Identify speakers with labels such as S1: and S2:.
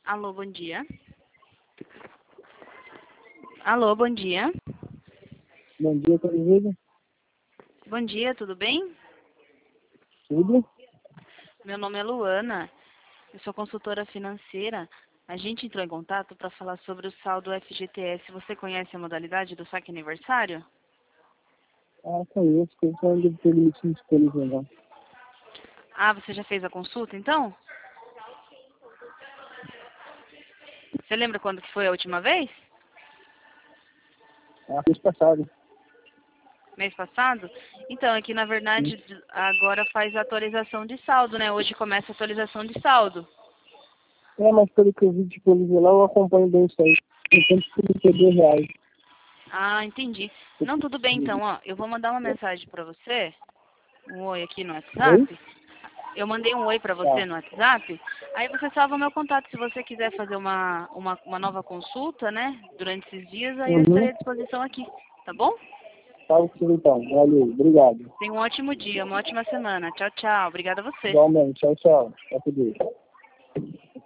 S1: Alô, bom dia. Alô, bom dia.
S2: Bom dia, Terezinha.
S1: Bom dia, tudo bem?
S2: Tudo?
S1: Meu nome é Luana, eu sou consultora financeira. A gente entrou em contato para falar sobre o saldo FGTS. Você conhece a modalidade do saque aniversário?
S2: Ah, conheço. Eu só ainda ter limite disponível, não.
S1: Ah, você já fez a consulta, então? Você lembra quando que foi a última vez?
S2: Ah, mês passado.
S1: Mês passado? Então, é que na verdade agora faz a atualização de saldo, né? Hoje começa a atualização de saldo.
S2: Mas pelo que eu vi disponível lá, eu acompanho bem isso aí. Tem R$32.
S1: Ah, entendi. Não, tudo bem então, ó. Eu vou mandar uma mensagem para você, um oi aqui no
S2: Oi?
S1: WhatsApp. Eu mandei um oi para você
S2: Tá.
S1: no WhatsApp. Aí você salva o meu contato se você quiser fazer uma nova consulta, né? Durante esses dias, aí eu
S2: Uhum.
S1: estarei à disposição aqui, tá bom?
S2: Tá, então. Valeu. Obrigado.
S1: Tenha um ótimo dia, uma ótima semana. Tchau, tchau. Obrigada a você.
S2: Igualmente. Tchau, tchau. Tá tudo bem.